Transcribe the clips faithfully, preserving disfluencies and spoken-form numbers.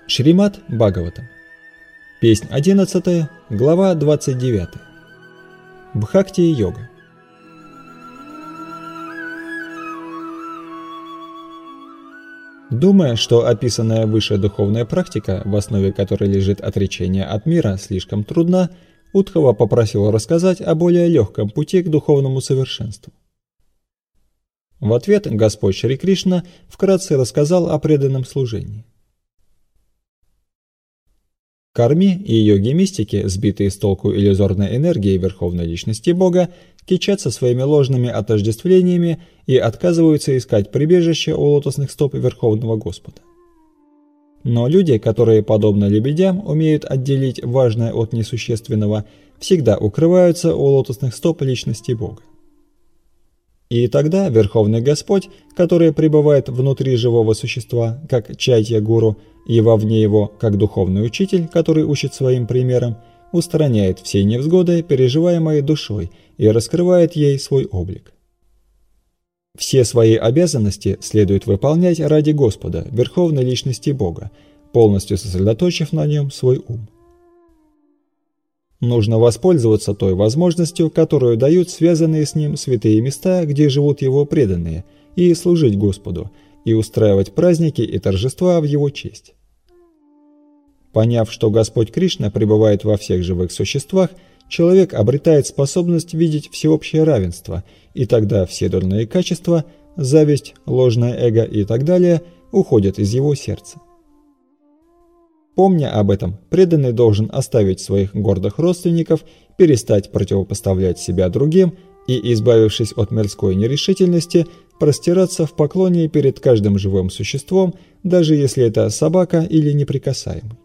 Шримад Бхагаватам. Песнь одиннадцатая, глава двадцать девятая. Бхакти-йога. Думая, что описанная выше духовная практика, в основе которой лежит отречение от мира, слишком трудна, Удхава попросил рассказать о более легком пути к духовному совершенству. В ответ Господь Шри Кришна вкратце рассказал о преданном служении. Карми и йоги-мистики, сбитые с толку иллюзорной энергией Верховной Личности Бога, кичатся своими ложными отождествлениями и отказываются искать прибежище у лотосных стоп Верховного Господа. Но люди, которые, подобно лебедям, умеют отделить важное от несущественного, всегда укрываются у лотосных стоп Личности Бога. И тогда Верховный Господь, который пребывает внутри живого существа, как Чайтья-гуру, и вовне его, как духовный учитель, который учит своим примером, устраняет все невзгоды, переживаемые душой, и раскрывает ей свой облик. Все свои обязанности следует выполнять ради Господа, Верховной Личности Бога, полностью сосредоточив на нем свой ум. Нужно воспользоваться той возможностью, которую дают связанные с ним святые места, где живут его преданные, и служить Господу, и устраивать праздники и торжества в его честь. Поняв, что Господь Кришна пребывает во всех живых существах, человек обретает способность видеть всеобщее равенство, и тогда все дурные качества, зависть, ложное эго и так далее уходят из его сердца. Помня об этом, преданный должен оставить своих гордых родственников, перестать противопоставлять себя другим и, избавившись от мирской нерешительности, простираться в поклоне перед каждым живым существом, даже если это собака или неприкасаемый.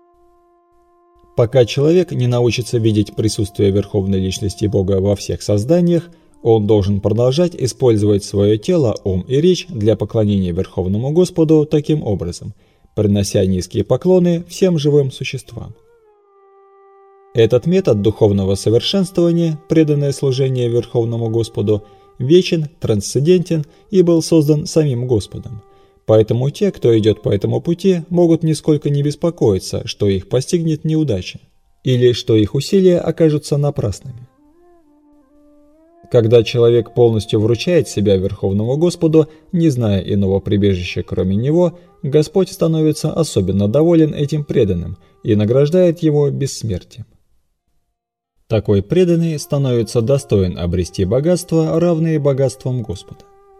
Пока человек не научится видеть присутствие Верховной Личности Бога во всех созданиях, он должен продолжать использовать свое тело, ум и речь для поклонения Верховному Господу таким образом, принося низкие поклоны всем живым существам. Этот метод духовного совершенствования, преданное служение Верховному Господу, вечен, трансцендентен и был создан самим Господом. Поэтому те, кто идет по этому пути, могут нисколько не беспокоиться, что их постигнет неудача, или что их усилия окажутся напрасными. Когда человек полностью вручает себя Верховному Господу, не зная иного прибежища кроме Него, Господь становится особенно доволен этим преданным и награждает его бессмертием. Такой преданный становится достоин обрести богатства, равные богатствам Господа.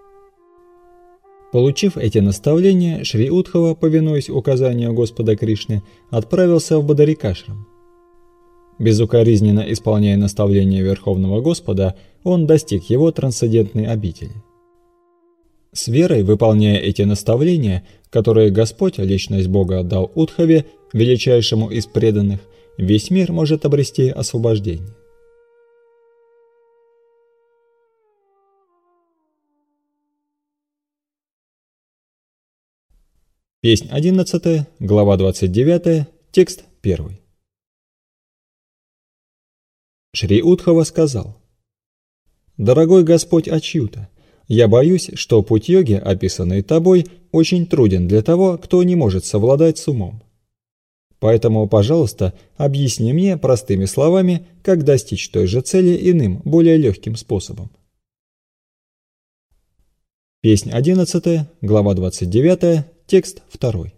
Получив эти наставления, Шри Удхава, повинуясь указанию Господа Кришны, отправился в Бадарикашрам. Безукоризненно исполняя наставления Верховного Господа, он достиг его трансцендентной обители. С верой, выполняя эти наставления, которые Господь, Личность Бога, дал Удхаве, величайшему из преданных, весь мир может обрести освобождение. Песнь одиннадцатая, глава двадцать девятая, текст первый. Шри Удхава сказал: «Дорогой Господь Ачьюта, я боюсь, что путь йоги, описанный тобой, очень труден для того, кто не может совладать с умом. Поэтому, пожалуйста, объясни мне простыми словами, как достичь той же цели иным, более легким способом». Песнь одиннадцатая, глава двадцать девятая, текст второй.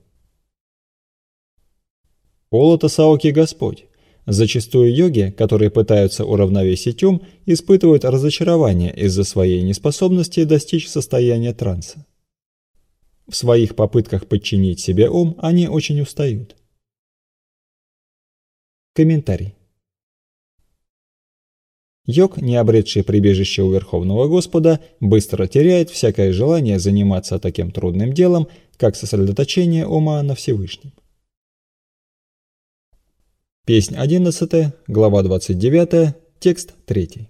«О Лотосаоки Господь! Зачастую йоги, которые пытаются уравновесить ум, испытывают разочарование из-за своей неспособности достичь состояния транса. В своих попытках подчинить себе ум они очень устают». Комментарий. Йог, не обретший прибежище у Верховного Господа, быстро теряет всякое желание заниматься таким трудным делом, как сосредоточение ума на Всевышнем. Песнь одиннадцатая, глава двадцать девятая, текст третий.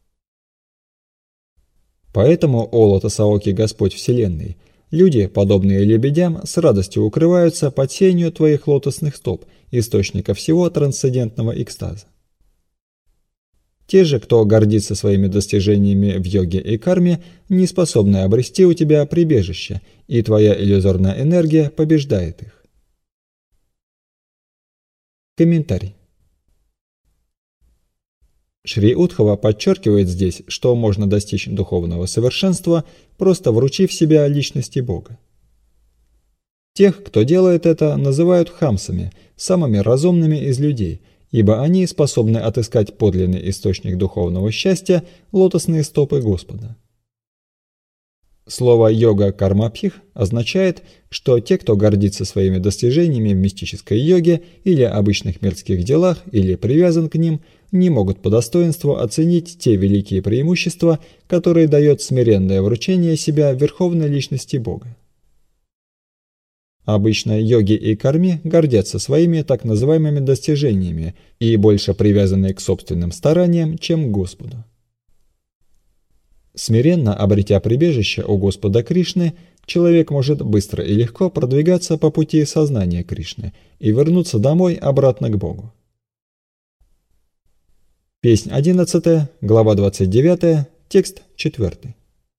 «Поэтому, о Лотосаоки Господь Вселенной, люди, подобные лебедям, с радостью укрываются под сенью твоих лотосных стоп, источника всего трансцендентного экстаза. Те же, кто гордится своими достижениями в йоге и карме, не способны обрести у тебя прибежище, и твоя иллюзорная энергия побеждает их. Комментарий. Шри Удхава подчеркивает здесь, что можно достичь духовного совершенства, просто вручив себя личности Бога. Тех, кто делает это, называют хамсами, самыми разумными из людей, ибо они способны отыскать подлинный источник духовного счастья – лотосные стопы Господа. Слово «йога-кармабхих» означает, что те, кто гордится своими достижениями в мистической йоге или обычных мирских делах или привязан к ним, не могут по достоинству оценить те великие преимущества, которые дает смиренное вручение себя Верховной Личности Бога. Обычно йоги и карми гордятся своими так называемыми достижениями и больше привязаны к собственным стараниям, чем к Господу. Смиренно обретя прибежище у Господа Кришны, человек может быстро и легко продвигаться по пути сознания Кришны и вернуться домой обратно к Богу. Песнь одиннадцатая, глава двадцать девятая, текст четвёртый.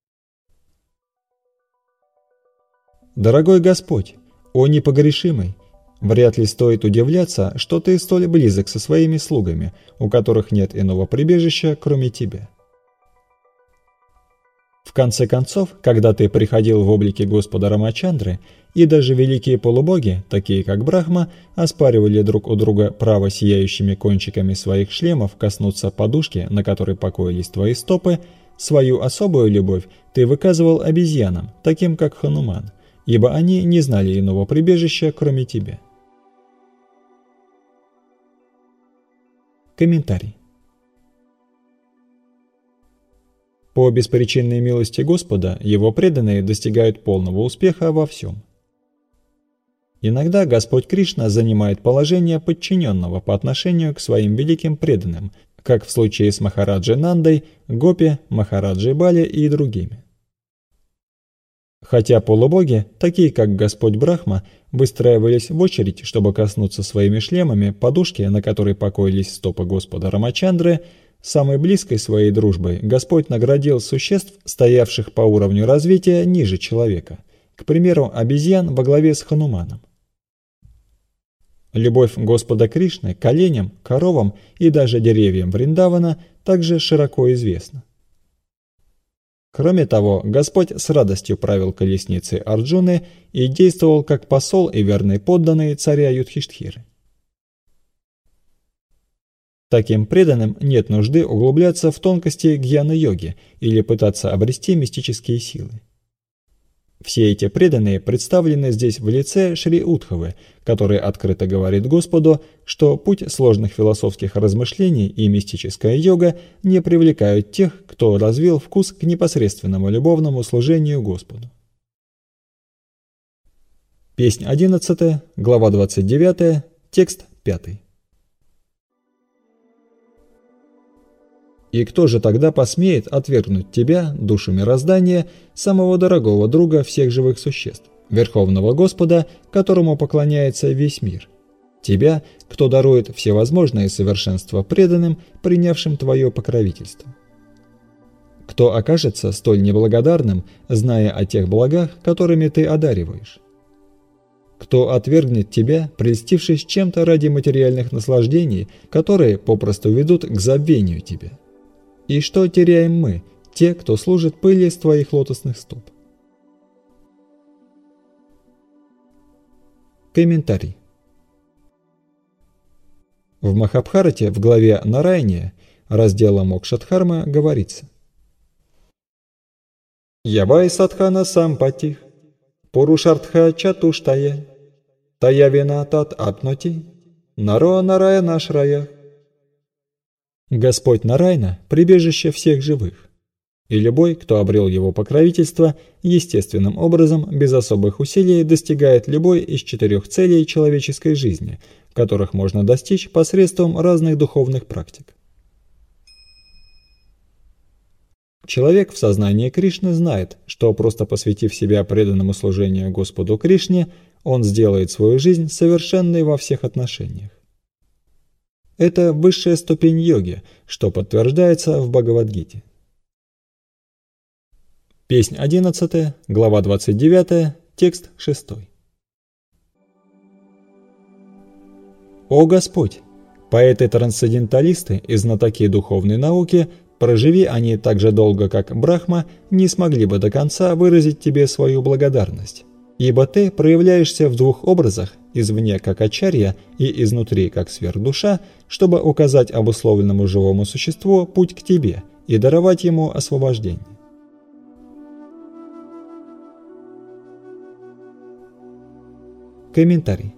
Дорогой Господь, о непогрешимый, вряд ли стоит удивляться, что ты столь близок со своими слугами, у которых нет иного прибежища, кроме тебя. В конце концов, когда ты приходил в облике Господа Рамачандры, и даже великие полубоги, такие как Брахма, оспаривали друг у друга право сияющими кончиками своих шлемов коснуться подушки, на которой покоились твои стопы, свою особую любовь ты выказывал обезьянам, таким как Хануман, ибо они не знали иного прибежища, кроме тебя. Комментарий. По беспричинной милости Господа его преданные достигают полного успеха во всем. Иногда Господь Кришна занимает положение подчиненного по отношению к своим великим преданным, как в случае с Махараджей Нандой, Гопи, Махараджей Бали и другими. Хотя полубоги, такие как Господь Брахма, выстраивались в очередь, чтобы коснуться своими шлемами подушки, на которой покоились стопы Господа Рамачандры, самой близкой своей дружбой Господь наградил существ, стоявших по уровню развития ниже человека, к примеру, обезьян во главе с Хануманом. Любовь Господа Кришны к оленям, коровам и даже деревьям Вриндавана также широко известна. Кроме того, Господь с радостью правил колесницей Арджуны и действовал как посол и верный подданный царя Юдхиштхиры. Таким преданным нет нужды углубляться в тонкости гьяна-йоги или пытаться обрести мистические силы. Все эти преданные представлены здесь в лице Шри Удхавы, который открыто говорит Господу, что путь сложных философских размышлений и мистическая йога не привлекают тех, кто развил вкус к непосредственному любовному служению Господу. Песнь одиннадцатая, глава двадцать девятая, текст пятый. И кто же тогда посмеет отвергнуть тебя, душу мироздания, самого дорогого друга всех живых существ, Верховного Господа, которому поклоняется весь мир? Тебя, кто дарует всевозможные совершенства преданным, принявшим твое покровительство? Кто окажется столь неблагодарным, зная о тех благах, которыми ты одариваешь? Кто отвергнет тебя, прельстившись чем-то ради материальных наслаждений, которые попросту ведут к забвению тебя? И что теряем мы, те, кто служит пыли с твоих лотосных стоп? Комментарий. В Махабхарате в главе Нараяния, раздела Мокшадхарма, говорится: «Ябай садхана сампатих, пурушартха чатуштая, таявина тат апноти, наро нараяна шраях». Господь Нарайна – прибежище всех живых, и любой, кто обрел его покровительство, естественным образом, без особых усилий, достигает любой из четырех целей человеческой жизни, которых можно достичь посредством разных духовных практик. Человек в сознании Кришны знает, что просто посвятив себя преданному служению Господу Кришне, он сделает свою жизнь совершенной во всех отношениях. Это высшая ступень йоги, что подтверждается в Бхагавад-гите. Песнь одиннадцатая, глава двадцать девятая, текст шестой. «О Господь! Поэты-трансценденталисты и знатоки духовной науки, проживи они так же долго, как Брахма, не смогли бы до конца выразить тебе свою благодарность, ибо ты проявляешься в двух образах, извне как ачарья и изнутри как сверхдуша, чтобы указать обусловленному живому существу путь к тебе и даровать ему освобождение». Комментарий.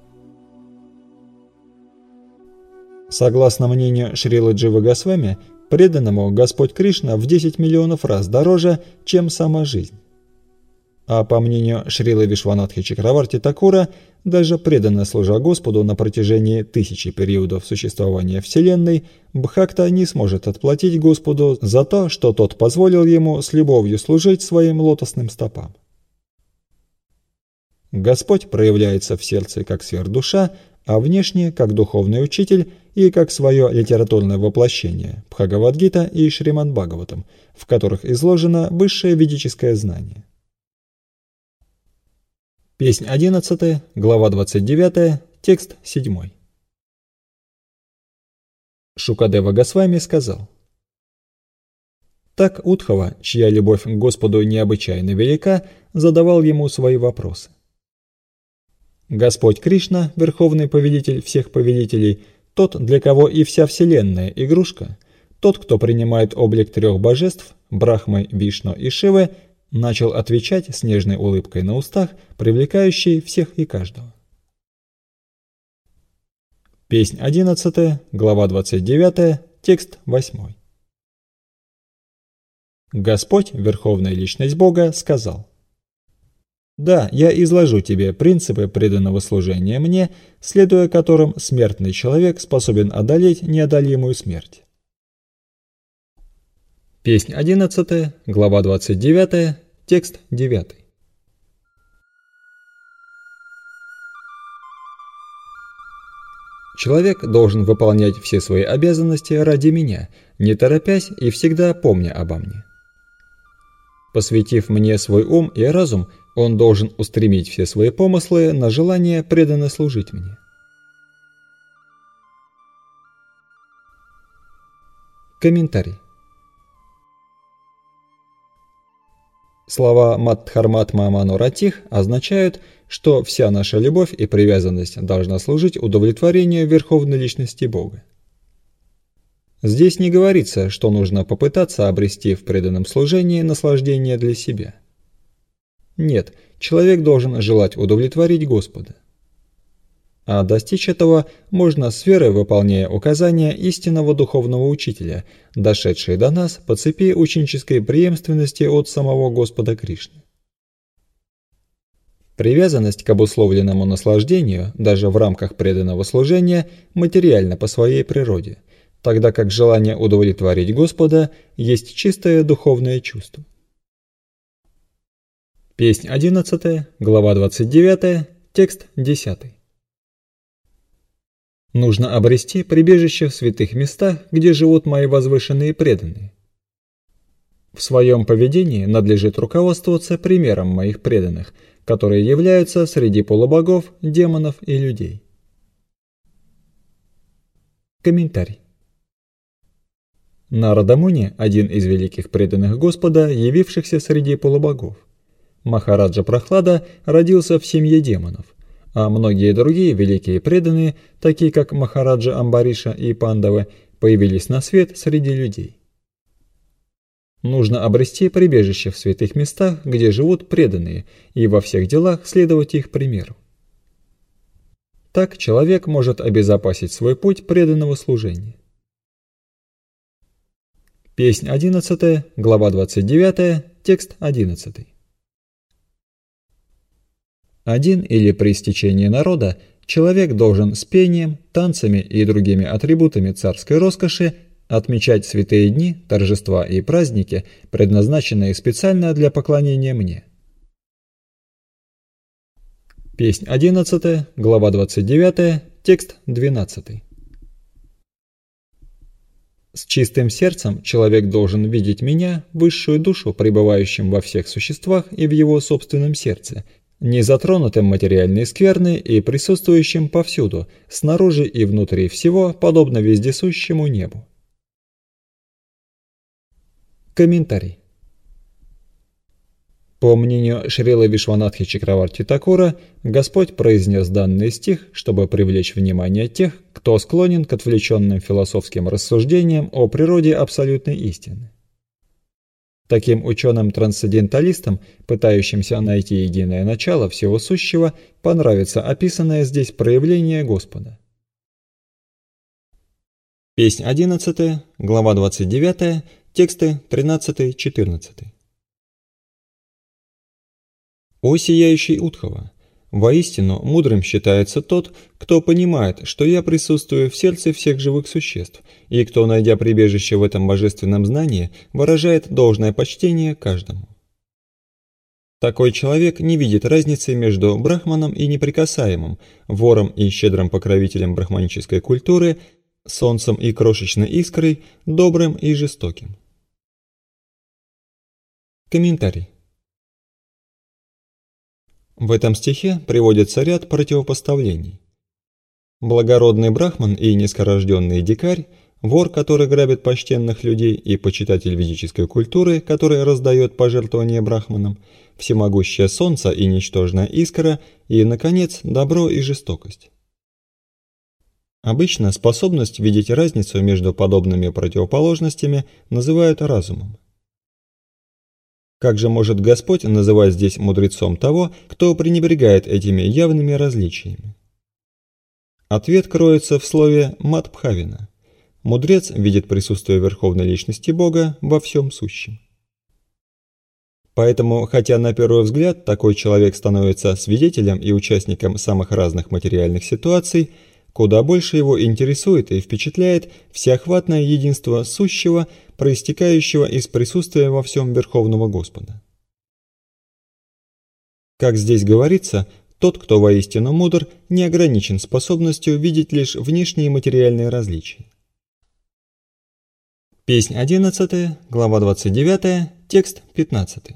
Согласно мнению Шрилы Дживы Госвами, преданному Господь Кришна в десять миллионов раз дороже, чем сама жизнь. А по мнению Шрилы Вишванатхи Чакраварти Такура, даже преданно служа Господу на протяжении тысячи периодов существования Вселенной, Бхакта не сможет отплатить Господу за то, что тот позволил ему с любовью служить своим лотосным стопам. Господь проявляется в сердце как сверхдуша, а внешне как духовный учитель и как свое литературное воплощение Бхагавад-гита и Шримад-Бхагаватам, в которых изложено высшее ведическое знание. Песнь одиннадцатая, глава двадцать девятая, текст седьмой. Шукадева Госвами сказал: Так Удхава, чья любовь к Господу необычайно велика, задавал ему свои вопросы. Господь Кришна, верховный повелитель всех повелителей, тот, для кого и вся вселенная игрушка, тот, кто принимает облик трех божеств, Брахмы, Вишну и Шивы, начал отвечать с нежной улыбкой на устах, привлекающей всех и каждого. Песнь одиннадцатая, глава двадцать девятая, текст восьмой. Господь, Верховная Личность Бога, сказал: «Да, я изложу тебе принципы преданного служения мне, следуя которым смертный человек способен одолеть неодолимую смерть». Песнь одиннадцатая, глава двадцать девятая, текст девятый. Человек должен выполнять все свои обязанности ради меня, не торопясь и всегда помня обо мне. Посвятив мне свой ум и разум, он должен устремить все свои помыслы на желание преданно служить мне. Комментарий. Слова Маддхарматма Мануратих означают, что вся наша любовь и привязанность должна служить удовлетворению Верховной Личности Бога. Здесь не говорится, что нужно попытаться обрести в преданном служении наслаждение для себя. Нет, человек должен желать удовлетворить Господа. А достичь этого можно с верой, выполняя указания истинного духовного учителя, дошедшие до нас по цепи ученической преемственности от самого Господа Кришны. Привязанность к обусловленному наслаждению, даже в рамках преданного служения, материальна по своей природе, тогда как желание удовлетворить Господа есть чистое духовное чувство. Песнь одиннадцатая, глава двадцать девятая, текст десятый. Нужно обрести прибежище в святых местах, где живут мои возвышенные преданные. В своем поведении надлежит руководствоваться примером моих преданных, которые являются среди полубогов, демонов и людей. Комментарий. Нарада Муни – один из великих преданных Господа, явившихся среди полубогов. Махараджа Прахлада родился в семье демонов, а многие другие великие преданные, такие как Махараджа Амбариша и Пандавы, появились на свет среди людей. Нужно обрести прибежище в святых местах, где живут преданные, и во всех делах следовать их примеру. Так человек может обезопасить свой путь преданного служения. Песнь одиннадцатая, глава двадцать девятая, текст одиннадцатый. Один или при стечении народа человек должен с пением, танцами и другими атрибутами царской роскоши отмечать святые дни, торжества и праздники, предназначенные специально для поклонения мне. Песнь одиннадцатая, глава двадцать девятая, текст двенадцатый. С чистым сердцем человек должен видеть меня, высшую душу, пребывающим во всех существах и в его собственном сердце, не затронутым материальной скверны и присутствующим повсюду, снаружи и внутри всего, подобно вездесущему небу. Комментарий. По мнению Шрилы Вишванатхи Чакраварти Такура, Господь произнес данный стих, чтобы привлечь внимание тех, кто склонен к отвлеченным философским рассуждениям о природе абсолютной истины. Таким ученым-трансценденталистам, пытающимся найти единое начало всего сущего, понравится описанное здесь проявление Господа. Песнь одиннадцатая, глава двадцать девятая, тексты тринадцатый-четырнадцатый. «О сияющий Удхава! Воистину, мудрым считается тот, кто понимает, что я присутствую в сердце всех живых существ, и кто, найдя прибежище в этом божественном знании, выражает должное почтение каждому. Такой человек не видит разницы между брахманом и неприкасаемым, вором и щедрым покровителем брахманической культуры, солнцем и крошечной искрой, добрым и жестоким». Комментарий. В этом стихе приводится ряд противопоставлений. Благородный брахман и низкорожденный дикарь, вор, который грабит почтенных людей, и почитатель ведической культуры, который раздает пожертвования брахманам, всемогущее солнце и ничтожная искра, и, наконец, добро и жестокость. Обычно способность видеть разницу между подобными противоположностями называют разумом. Как же может Господь называть здесь мудрецом того, кто пренебрегает этими явными различиями? Ответ кроется в слове «матбхавина». Мудрец видит присутствие Верховной Личности Бога во всем сущем. Поэтому, хотя на первый взгляд такой человек становится свидетелем и участником самых разных материальных ситуаций, куда больше его интересует и впечатляет всеохватное единство сущего, проистекающего из присутствия во всем Верховного Господа. Как здесь говорится, тот, кто воистину мудр, не ограничен способностью видеть лишь внешние материальные различия. Песнь одиннадцатая, глава двадцать девятая, текст пятнадцатый.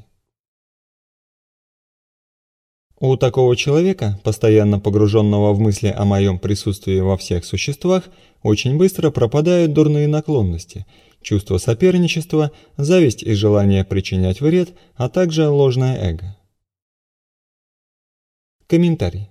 У такого человека, постоянно погруженного в мысли о моем присутствии во всех существах, очень быстро пропадают дурные наклонности, чувство соперничества, зависть и желание причинять вред, а также ложное эго. Комментарий.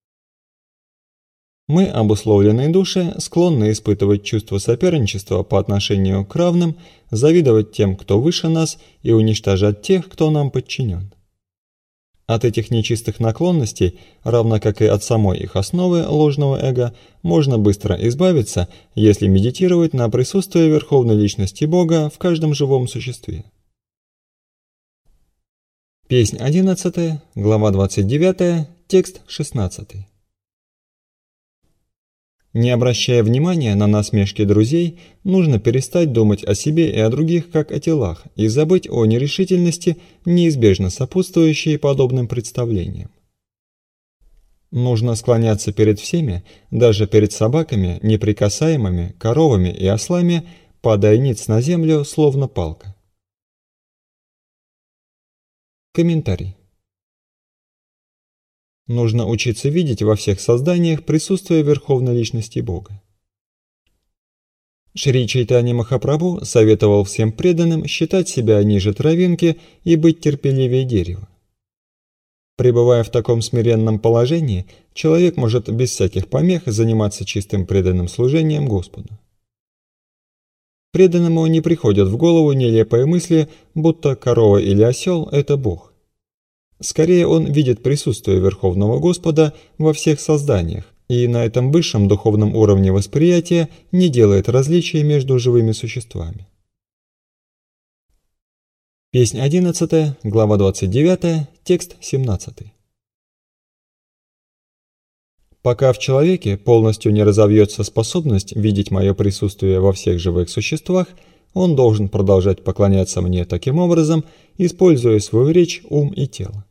Мы, обусловленные души, склонны испытывать чувство соперничества по отношению к равным, завидовать тем, кто выше нас, и уничтожать тех, кто нам подчинен. От этих нечистых наклонностей, равно как и от самой их основы ложного эго, можно быстро избавиться, если медитировать на присутствие Верховной Личности Бога в каждом живом существе. Песнь одиннадцатая, глава двадцать девятая, текст шестнадцатый. Не обращая внимания на насмешки друзей, нужно перестать думать о себе и о других как о телах и забыть о нерешительности, неизбежно сопутствующей подобным представлениям. Нужно склоняться перед всеми, даже перед собаками, неприкасаемыми, коровами и ослами, падая ниц на землю, словно палка. Комментарий. Нужно учиться видеть во всех созданиях присутствие Верховной Личности Бога. Шри Чайтанья Махапрабху советовал всем преданным считать себя ниже травинки и быть терпеливее дерева. Пребывая в таком смиренном положении, человек может без всяких помех заниматься чистым преданным служением Господу. Преданному не приходят в голову нелепые мысли, будто корова или осел – это Бог. Скорее он видит присутствие Верховного Господа во всех созданиях и на этом высшем духовном уровне восприятия не делает различий между живыми существами. Песнь одиннадцатая, глава двадцать девятая, текст семнадцатый. Пока в человеке полностью не разовьется способность видеть мое присутствие во всех живых существах, он должен продолжать поклоняться мне таким образом, используя свою речь, ум и тело.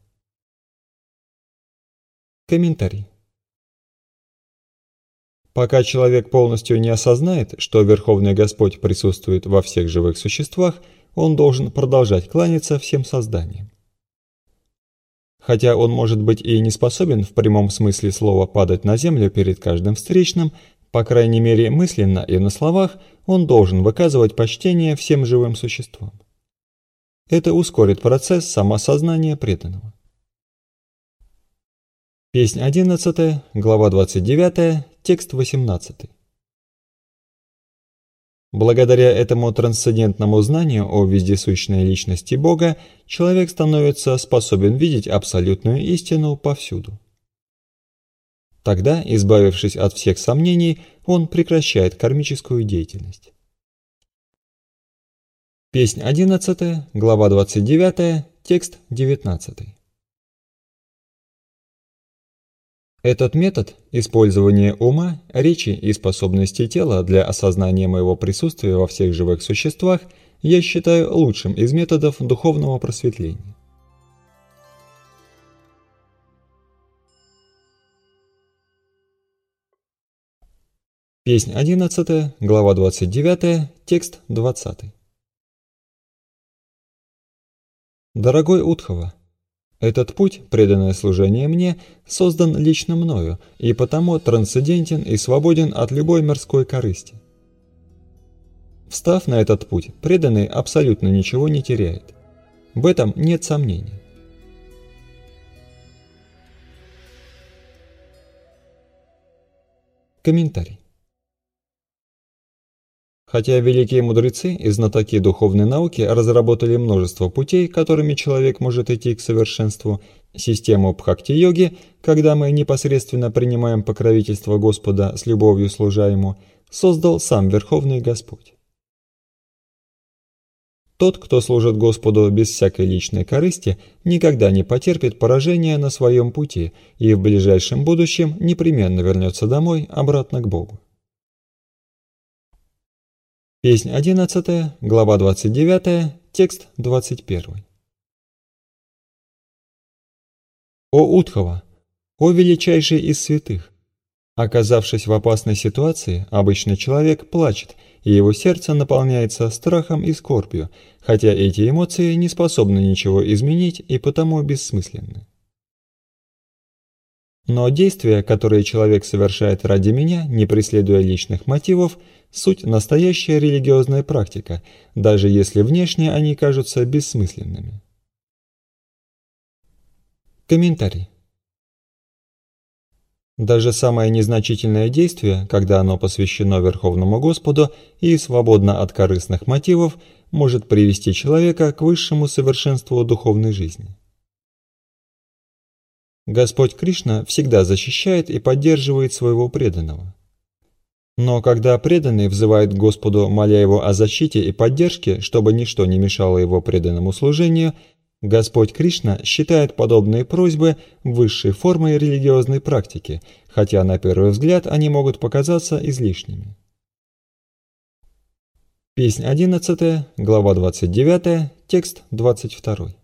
Комментарий. Пока человек полностью не осознает, что Верховный Господь присутствует во всех живых существах, он должен продолжать кланяться всем созданиям. Хотя он может быть и не способен в прямом смысле слова падать на землю перед каждым встречным, по крайней мере мысленно и на словах он должен выказывать почтение всем живым существам. Это ускорит процесс самосознания преданного. Песнь одиннадцатая, глава двадцать девятая, текст восемнадцатый. Благодаря этому трансцендентному знанию о вездесущной личности Бога человек становится способен видеть абсолютную истину повсюду. Тогда, избавившись от всех сомнений, он прекращает кармическую деятельность. Песнь одиннадцатая, глава двадцать девятая, текст девятнадцатый. Этот метод использования ума, речи и способностей тела для осознания моего присутствия во всех живых существах я считаю лучшим из методов духовного просветления. Песнь одиннадцатая, глава двадцать девятая, текст двадцатый. Дорогой Удхава, этот путь, преданное служение мне, создан лично мною и потому трансцендентен и свободен от любой мирской корысти. Встав на этот путь, преданный абсолютно ничего не теряет. В этом нет сомнений. Комментарий. Хотя великие мудрецы и знатоки духовной науки разработали множество путей, которыми человек может идти к совершенству, систему бхакти-йоги, когда мы непосредственно принимаем покровительство Господа с любовью служа Ему, создал сам Верховный Господь. Тот, кто служит Господу без всякой личной корысти, никогда не потерпит поражения на своем пути и в ближайшем будущем непременно вернется домой обратно к Богу. Песнь одиннадцатая, глава двадцать девятая, текст двадцать первый. О Удхава, о величайший из святых! Оказавшись в опасной ситуации, обычный человек плачет, и его сердце наполняется страхом и скорбью, хотя эти эмоции не способны ничего изменить и потому бессмысленны. Но действия, которые человек совершает ради меня, не преследуя личных мотивов, суть настоящая религиозная практика, даже если внешне они кажутся бессмысленными. Комментарий. Даже самое незначительное действие, когда оно посвящено Верховному Господу и свободно от корыстных мотивов, может привести человека к высшему совершенству духовной жизни. Господь Кришна всегда защищает и поддерживает своего преданного. Но когда преданный взывает к Господу, моля Его о защите и поддержке, чтобы ничто не мешало его преданному служению, Господь Кришна считает подобные просьбы высшей формой религиозной практики, хотя на первый взгляд они могут показаться излишними. Песнь одиннадцатая, глава двадцать девятая, текст двадцать второй.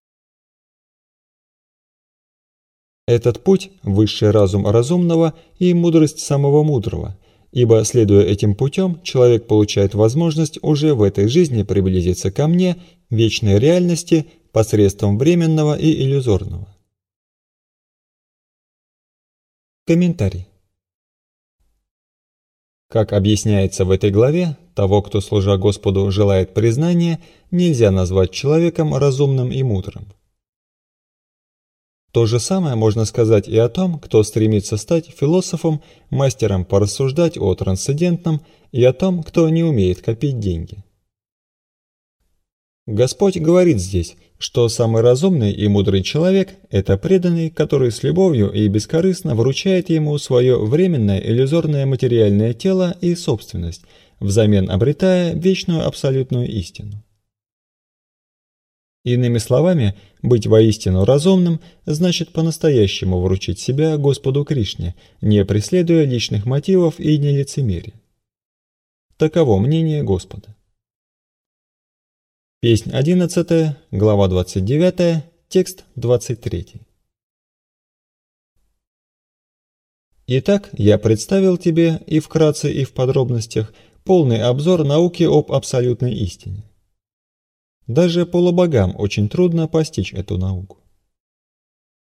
Этот путь – высший разум разумного и мудрость самого мудрого, ибо, следуя этим путем, человек получает возможность уже в этой жизни приблизиться ко мне, вечной реальности, посредством временного и иллюзорного. Комментарий. Как объясняется в этой главе, того, кто, служа Господу, желает признания, нельзя назвать человеком разумным и мудрым. То же самое можно сказать и о том, кто стремится стать философом, мастером порассуждать о трансцендентном, и о том, кто не умеет копить деньги. Господь говорит здесь, что самый разумный и мудрый человек – это преданный, который с любовью и бескорыстно вручает ему свое временное иллюзорное материальное тело и собственность, взамен обретая вечную абсолютную истину. Иными словами, быть воистину разумным значит по-настоящему вручить себя Господу Кришне, не преследуя личных мотивов и не лицемерия. Таково мнение Господа. Песнь одиннадцатая, глава двадцать девятая, текст двадцать третий. Итак, я представил тебе и вкратце, и в подробностях полный обзор науки об абсолютной истине. Даже полубогам очень трудно постичь эту науку.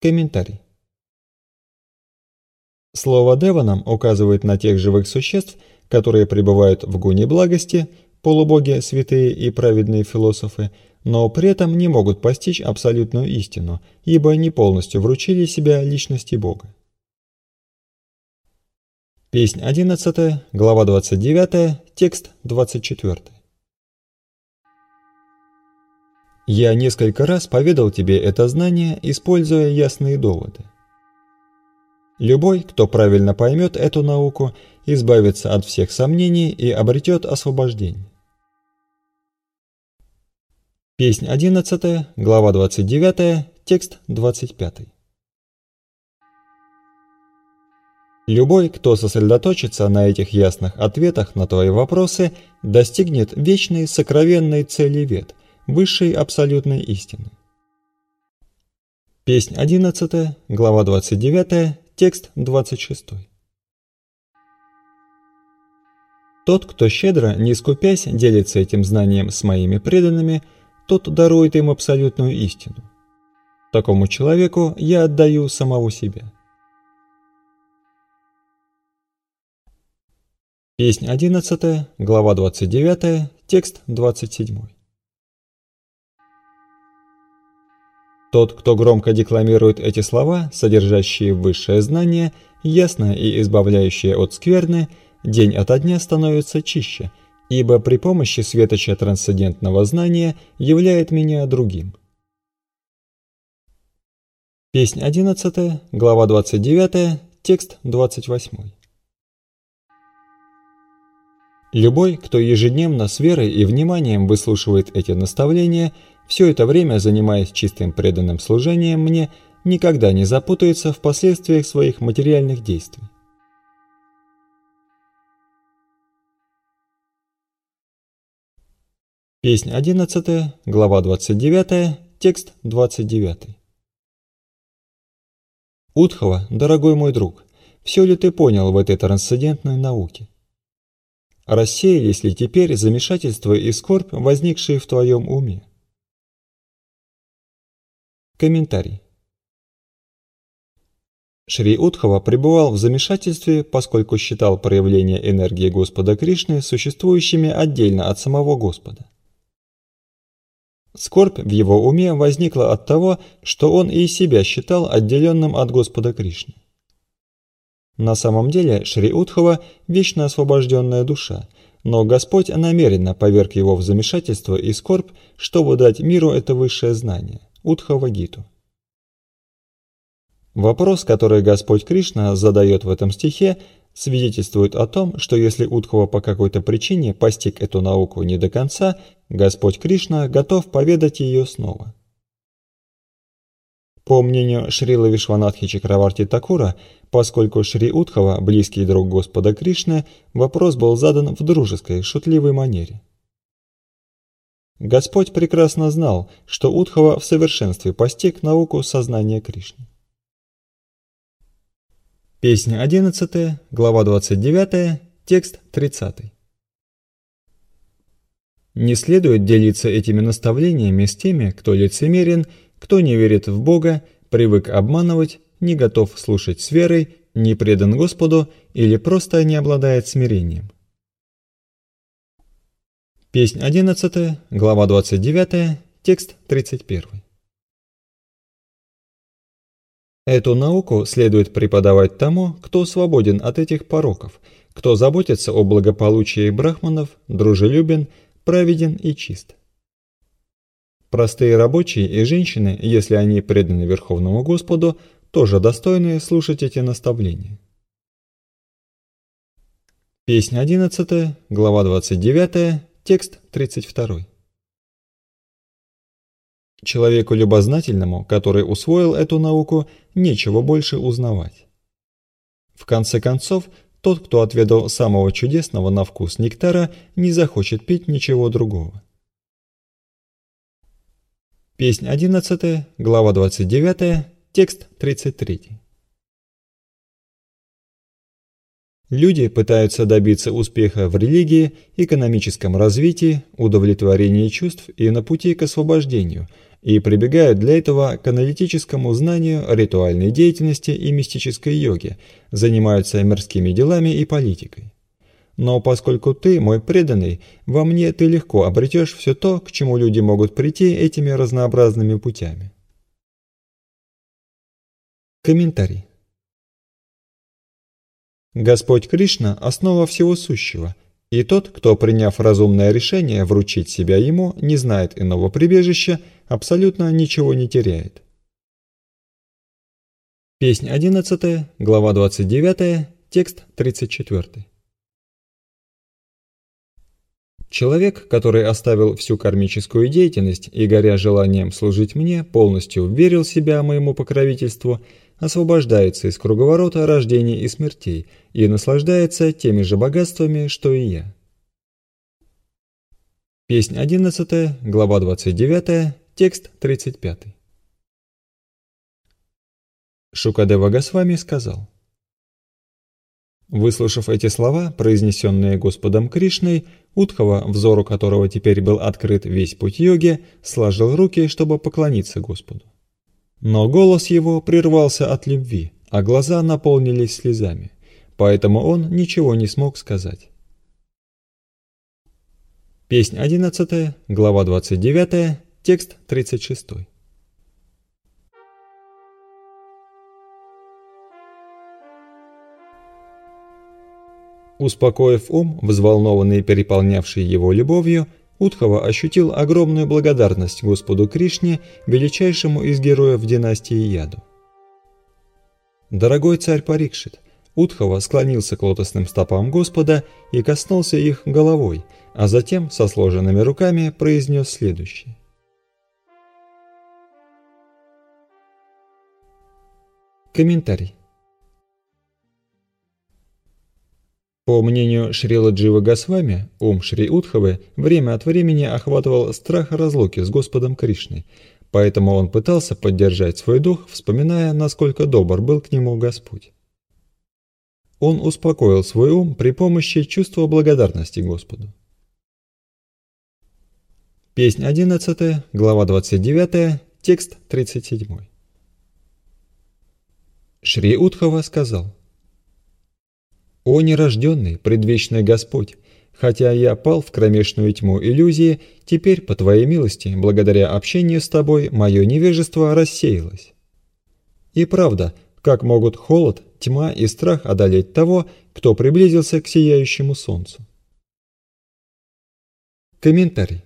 Комментарий. Слово «деванам» указывает на тех живых существ, которые пребывают в гуне благости, полубоги, святые и праведные философы, но при этом не могут постичь абсолютную истину, ибо не полностью вручили себя личности Бога. Песнь одиннадцатая, глава двадцать девятая, текст двадцать четвёртый. «Я несколько раз поведал тебе это знание, используя ясные доводы. Любой, кто правильно поймет эту науку, избавится от всех сомнений и обретет освобождение». Песнь одиннадцатая, глава двадцать девятая, текст двадцать пятый. «Любой, кто сосредоточится на этих ясных ответах на твои вопросы, достигнет вечной сокровенной цели вед, высшей абсолютной истины». Песнь одиннадцатая, глава двадцать девятая, текст двадцать шестой. «Тот, кто щедро, не скупясь, делится этим знанием с моими преданными, тот дарует им абсолютную истину. Такому человеку я отдаю самого себя». Песнь одиннадцатая, глава двадцать девятая, текст двадцать седьмой. «Тот, кто громко декламирует эти слова, содержащие высшее знание, ясное и избавляющее от скверны, день ото дня становится чище, ибо при помощи светоча трансцендентного знания являет меня другим». Песнь одиннадцатая, глава двадцать девятая, текст двадцать восьмой. «Любой, кто ежедневно с верой и вниманием выслушивает эти наставления, все это время занимаясь чистым преданным служением мне, никогда не запутается в последствиях своих материальных действий». Песнь одиннадцатая, глава двадцать девятая, текст двадцать девятый. «Удхова, дорогой мой друг, все ли ты понял в этой трансцендентной науке? Рассеялись ли теперь замешательство и скорбь, возникшие в твоем уме?» Комментарий. Шри Удхова пребывал в замешательстве, поскольку считал проявления энергии Господа Кришны существующими отдельно от самого Господа. Скорбь в его уме возникла от того, что он и себя считал отделенным от Господа Кришны. На самом деле Шри Удхова – вечно освобожденная душа, но Господь намеренно поверг его в замешательство и скорбь, чтобы дать миру это высшее знание – Удхава-гиту. Вопрос, который Господь Кришна задает в этом стихе, свидетельствует о том, что если Удхава по какой-то причине постиг эту науку не до конца, Господь Кришна готов поведать ее снова. По мнению Шрилы Вишванатхи Чакраварти Такура, поскольку Шри Удхава – близкий друг Господа Кришны, вопрос был задан в дружеской, шутливой манере. Господь прекрасно знал, что Удхава в совершенстве постиг науку сознания Кришны. Песня одиннадцатая, глава двадцать девятая, текст тридцатый. «Не следует делиться этими наставлениями с теми, кто лицемерен, кто не верит в Бога, привык обманывать, не готов слушать с верой, не предан Господу или просто не обладает смирением». Песнь одиннадцатая, глава двадцать девятая, текст тридцать первый. «Эту науку следует преподавать тому, кто свободен от этих пороков, кто заботится о благополучии брахманов, дружелюбен, праведен и чист. Простые рабочие и женщины, если они преданы Верховному Господу, тоже достойны слушать эти наставления». Песнь одиннадцатая, глава двадцать девятая, текст тридцать второй. «Человеку любознательному, который усвоил эту науку, нечего больше узнавать. В конце концов, тот, кто отведал самого чудесного на вкус нектара, не захочет пить ничего другого». Песнь одиннадцатая, глава двадцать девятая, текст тридцать третий. Люди пытаются добиться успеха в религии, экономическом развитии, удовлетворении чувств и на пути к освобождению, и прибегают для этого к аналитическому знанию, ритуальной деятельности и мистической йоге, занимаются мирскими делами и политикой. Но поскольку ты, мой преданный, во мне ты легко обретешь все то, к чему люди могут прийти этими разнообразными путями. Комментарий. Господь Кришна – основа всего сущего, и тот, кто, приняв разумное решение вручить себя Ему, не знает иного прибежища, абсолютно ничего не теряет. Песнь одиннадцатая, глава двадцать девятая, текст тридцать четвёртый. Человек, который оставил всю кармическую деятельность и, горя желанием служить мне, полностью верил себя моему покровительству, освобождается из круговорота рождений и смертей и наслаждается теми же богатствами, что и я. Песнь одиннадцатая, глава двадцать девятая, текст тридцать пятый. Шукадева Госвами сказал: выслушав эти слова, произнесенные Господом Кришной, Удхава, взору которого теперь был открыт весь путь йоги, сложил руки, чтобы поклониться Господу. Но голос его прервался от любви, а глаза наполнились слезами, поэтому он ничего не смог сказать. Песнь одиннадцатая, глава двадцать девятая, текст тридцать шестой. Успокоив ум, взволнованный и переполнявший его любовью, Удхава ощутил огромную благодарность Господу Кришне, величайшему из героев династии Яду. Дорогой царь Парикшит, Удхава склонился к лотосным стопам Господа и коснулся их головой, а затем со сложенными руками произнес следующее. Комментарий. По мнению Шрила Джива Госвами, ум Шри Удхавы время от времени охватывал страх разлуки с Господом Кришной, поэтому он пытался поддержать свой дух, вспоминая, насколько добр был к нему Господь. Он успокоил свой ум при помощи чувства благодарности Господу. Песнь одиннадцатая, глава двадцать девятая, текст тридцать седьмой. Шри Удхава сказал: «О нерожденный, предвечный Господь, хотя я пал в кромешную тьму иллюзии, теперь, по Твоей милости, благодаря общению с Тобой, мое невежество рассеялось. И правда, как могут холод, тьма и страх одолеть того, кто приблизился к сияющему солнцу?» Комментарий.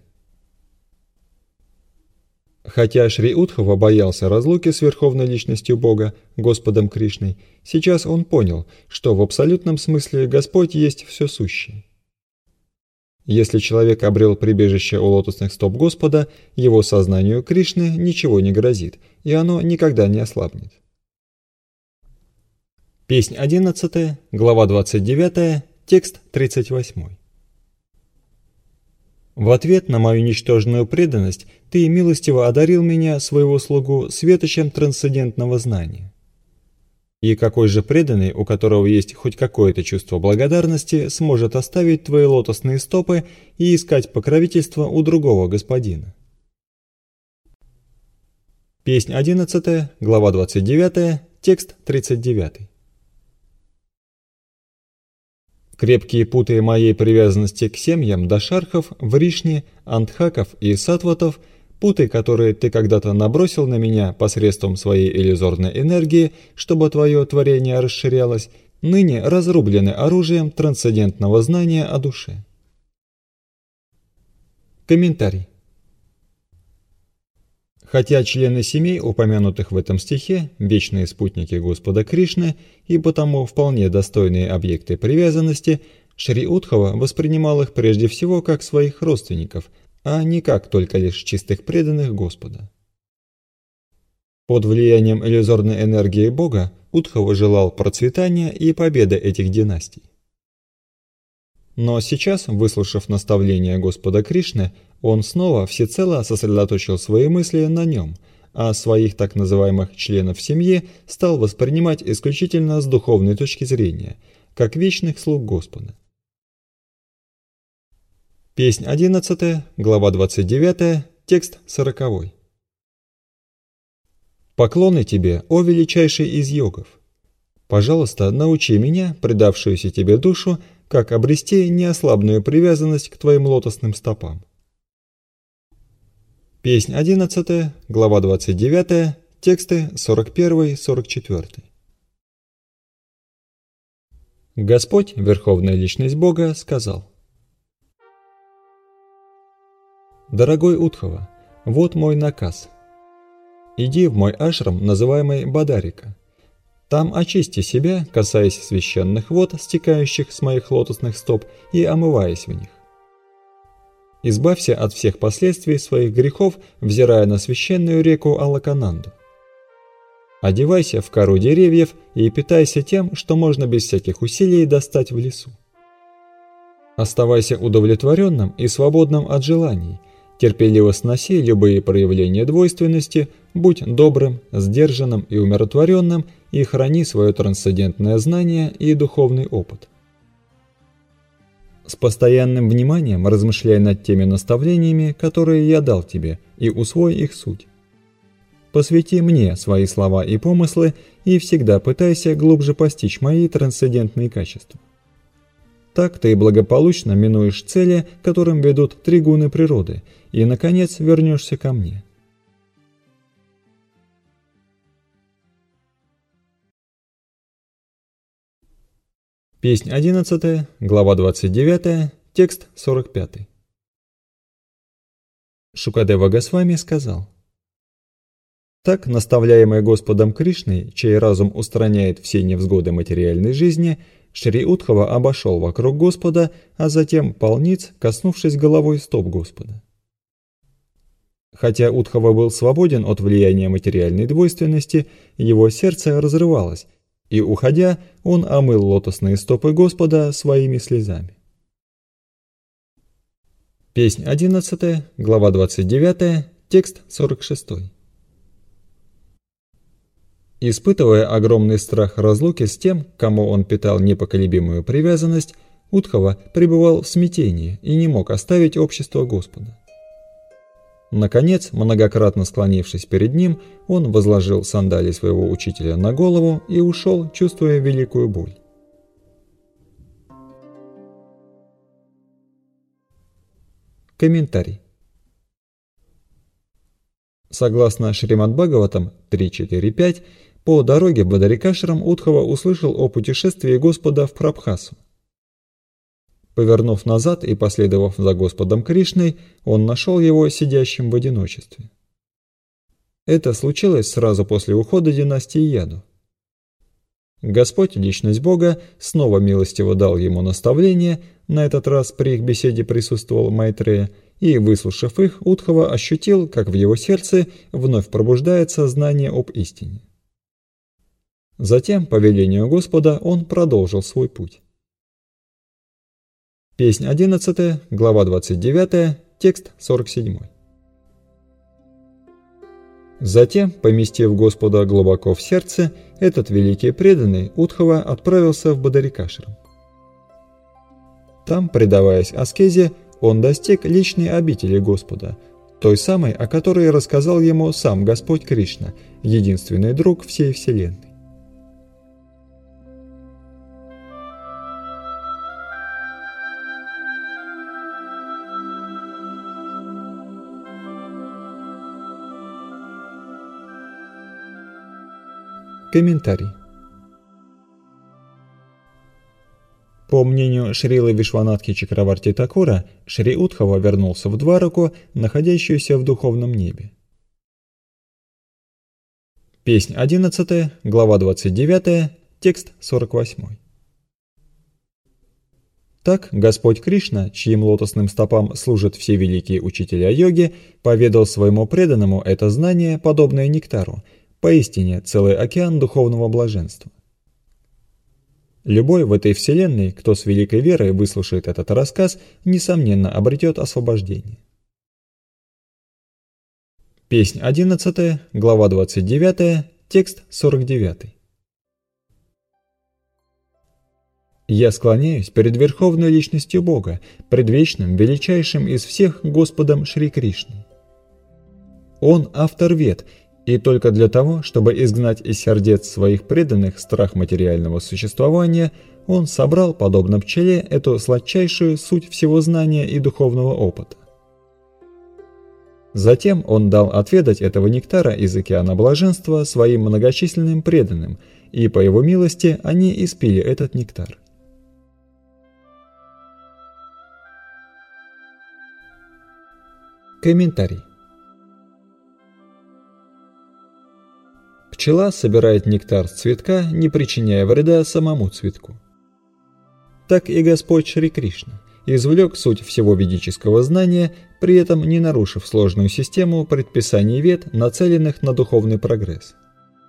Хотя Шри Удхава боялся разлуки с Верховной Личностью Бога, Господом Кришной, сейчас он понял, что в абсолютном смысле Господь есть все сущее. Если человек обрел прибежище у лотосных стоп Господа, его сознанию Кришны ничего не грозит, и оно никогда не ослабнет. Песнь одиннадцатая, глава двадцать девятая, текст тридцать восьмой. В ответ на мою ничтожную преданность ты милостиво одарил меня, своего слугу, светочем трансцендентного знания. И какой же преданный, у которого есть хоть какое-то чувство благодарности, сможет оставить твои лотосные стопы и искать покровительство у другого господина? Песнь одиннадцатая, глава двадцать девятая, текст тридцать девятый. Крепкие путы моей привязанности к семьям дашархов, вришни, антхаков и сатватов, путы, которые ты когда-то набросил на меня посредством своей иллюзорной энергии, чтобы твое творение расширялось, ныне разрублены оружием трансцендентного знания о душе. Комментарий. Хотя члены семей, упомянутых в этом стихе, вечные спутники Господа Кришны и потому вполне достойные объекты привязанности, Шри Удхава воспринимал их прежде всего как своих родственников, а не как только лишь чистых преданных Господа. Под влиянием иллюзорной энергии Бога Удхава желал процветания и победы этих династий. Но сейчас, выслушав наставления Господа Кришны, он снова всецело сосредоточил свои мысли на нем, а своих так называемых членов семьи стал воспринимать исключительно с духовной точки зрения, как вечных слуг Господа. Песнь одиннадцатая, глава двадцать девятая, текст сороковой. Поклоны тебе, о величайший из йогов! Пожалуйста, научи меня, предавшуюся тебе душу, как обрести неослабную привязанность к твоим лотосным стопам. Песнь одиннадцатая, глава двадцать девятая, тексты сорок один сорок четыре. Господь, Верховная Личность Бога, сказал: «Дорогой Удхава, вот мой наказ. Иди в мой ашрам, называемый Бадарика. Там очисти себя, касаясь священных вод, стекающих с моих лотосных стоп, и омываясь в них. Избавься от всех последствий своих грехов, взирая на священную реку Алакананду. Одевайся в кору деревьев и питайся тем, что можно без всяких усилий достать в лесу. Оставайся удовлетворенным и свободным от желаний, терпеливо сноси любые проявления двойственности, будь добрым, сдержанным и умиротворенным и храни свое трансцендентное знание и духовный опыт. С постоянным вниманием размышляй над теми наставлениями, которые я дал тебе, и усвой их суть. Посвяти мне свои слова и помыслы и всегда пытайся глубже постичь мои трансцендентные качества. Так ты благополучно минуешь цели, к которым ведут три гуны природы, и, наконец, вернешься ко мне». Песнь одиннадцатая, глава двадцать девятая, текст сорок пятый. Шукадева Госвами сказал: «Так, наставляемый Господом Кришной, чей разум устраняет все невзгоды материальной жизни, Шри Удхава обошел вокруг Господа, а затем полниц, коснувшись головой стоп Господа. Хотя Удхава был свободен от влияния материальной двойственности, его сердце разрывалось, и, уходя, он омыл лотосные стопы Господа своими слезами». Песнь одиннадцатая, глава двадцать девятая, текст сорок шестой. Испытывая огромный страх разлуки с тем, к кому он питал непоколебимую привязанность, Удхава пребывал в смятении и не мог оставить общество Господа. Наконец, многократно склонившись перед ним, он возложил сандали своего учителя на голову и ушел, чувствуя великую боль. Комментарий. Согласно Шримад Бхагаватам три четыре пять, по дороге в Бадарикашрам Удхава услышал о путешествии Господа в Прабхасу. Повернув назад и последовав за Господом Кришной, он нашел его сидящим в одиночестве. Это случилось сразу после ухода династии Яду. Господь, Личность Бога, снова милостиво дал ему наставление, на этот раз при их беседе присутствовал Майтрея, и, выслушав их, Удхава ощутил, как в его сердце вновь пробуждается знание об истине. Затем, по велению Господа, он продолжил свой путь. Песнь одиннадцатая, глава двадцать девятая, текст сорок седьмой. Затем, поместив Господа глубоко в сердце, этот великий преданный Удхава отправился в Бадарикашрам. Там, предаваясь аскезе, он достиг личной обители Господа, той самой, о которой рассказал ему сам Господь Кришна, единственный друг всей Вселенной. Комментарий. По мнению Шрилы Вишванатхи Чакраварти Такура, Шри Удхава вернулся в Двараку, находящуюся в духовном небе. Песнь одиннадцатая, глава двадцать девятая, текст сорок восьмой. Так Господь Кришна, чьим лотосным стопам служат все великие учителя йоги, поведал своему преданному это знание, подобное нектару, поистине целый океан духовного блаженства. Любой в этой вселенной, кто с великой верой выслушает этот рассказ, несомненно обретет освобождение. Песнь одиннадцатая, глава двадцать девятая, текст сорок девятый. Я склоняюсь перед Верховной Личностью Бога, предвечным, величайшим из всех Господом Шри Кришной. Он автор Вед, и только для того, чтобы изгнать из сердец своих преданных страх материального существования, он собрал, подобно пчеле, эту сладчайшую суть всего знания и духовного опыта. Затем он дал отведать этого нектара из океана блаженства своим многочисленным преданным, и по его милости они испили этот нектар. Комментарий. Пчела собирает нектар с цветка, не причиняя вреда самому цветку. Так и Господь Шри Кришна извлек суть всего ведического знания, при этом не нарушив сложную систему предписаний Вед, нацеленных на духовный прогресс.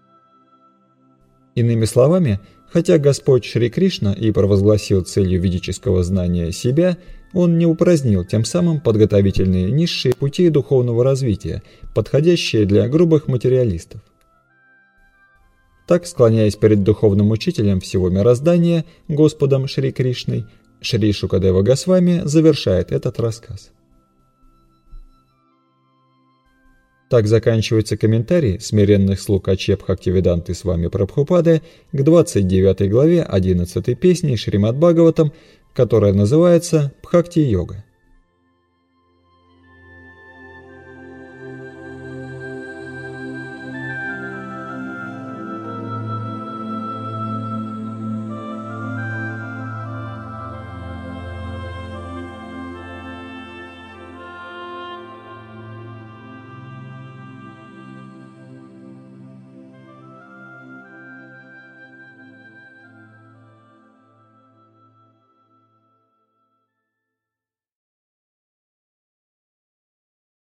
Иными словами, хотя Господь Шри Кришна и провозгласил целью ведического знания себя, он не упразднил тем самым подготовительные низшие пути духовного развития, подходящие для грубых материалистов. Так, склоняясь перед духовным учителем всего мироздания, Господом Шри Кришной, Шри Шукадева Госвами завершает этот рассказ. Так заканчивается комментарий смиренных слуг Ачеб Бхактивиданты Свами Прабхупады к двадцать девятой главе одиннадцатой песни Шримад Бхагаватам, которая называется «Бхакти-йога».